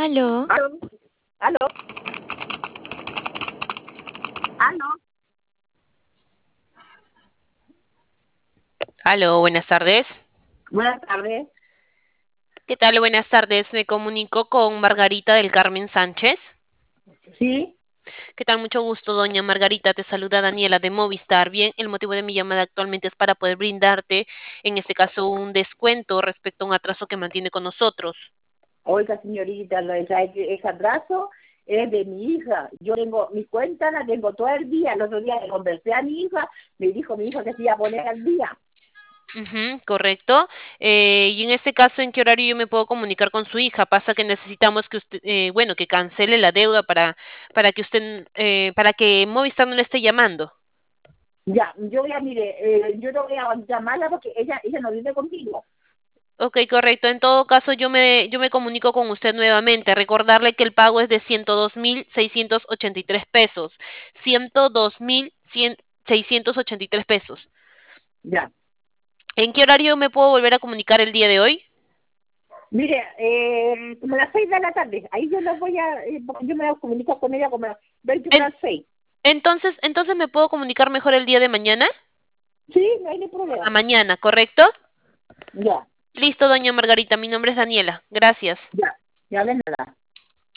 Aló, Aló, aló, aló. Aló, buenas tardes. Buenas tardes. ¿Qué tal? Buenas tardes. Me comunico con Margarita del Carmen Sánchez. Sí, ¿Qué tal? Mucho gusto, doña Margarita. Te saluda Daniela de Movistar. Bien, el motivo de mi llamada actualmente es para poder brindarte, en este caso, un descuento respecto a un atraso que mantiene con nosotros. oiga señorita, ese atraso es de mi hija. Yo tengo mi cuenta, la tengo todo el día. El otro día le conversé a mi hija, me dijo mi hija que se iba a poner al día. Ujú, correcto. Y en este caso, ¿en qué horario yo me puedo comunicar con su hija? Pasa que necesitamos que usted, bueno, que cancele la deuda para que Movistar no le esté llamando. Ya, yo ya mire, yo no voy a llamarla porque ella no vive conmigo. Ok, correcto. En todo caso, yo me comunico con usted nuevamente. Recordarle que el pago es de 102.683 pesos. 102.683 pesos. Ya. ¿En qué horario me puedo volver a comunicar el día de hoy? Mire, como a las 6 de la tarde, ahí yo les voy a, yo me voy a comunicar con ella como a las 21 a En- las 6. entonces me puedo comunicar mejor el día de mañana, Sí, no hay ni por la problema. mañana, ¿correcto? Ya, Listo, doña Margarita. Mi nombre es Daniela. Gracias. ya, ya de nada.